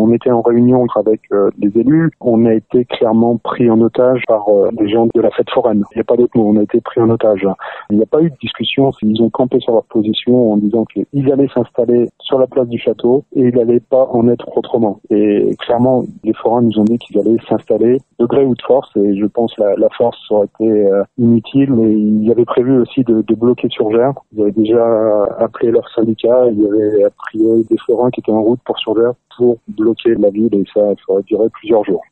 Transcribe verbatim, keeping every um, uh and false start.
on était en réunion avec euh, les élus. On a été clairement pris en otage par euh, les gens de la fête foraine. Il n'y a pas d'autre mot, on a été pris en otage. Il n'y a pas eu de discussion, ils ont campé sur leur position en disant qu'ils allaient s'installer sur la place du château et il n'allait pas en être autrement. Et clairement, les forains nous ont dit qu'ils allaient s'installer de gré ou de force, et je pense que la, la force aurait été euh, inutile, mais ils avaient prévu aussi de, de bloquer Surgères. Ils avaient déjà appelé leur syndicat, il y avait a priori des forains qui étaient en route pour Surgères pour bloquer la ville, et ça, ça aurait duré plusieurs jours.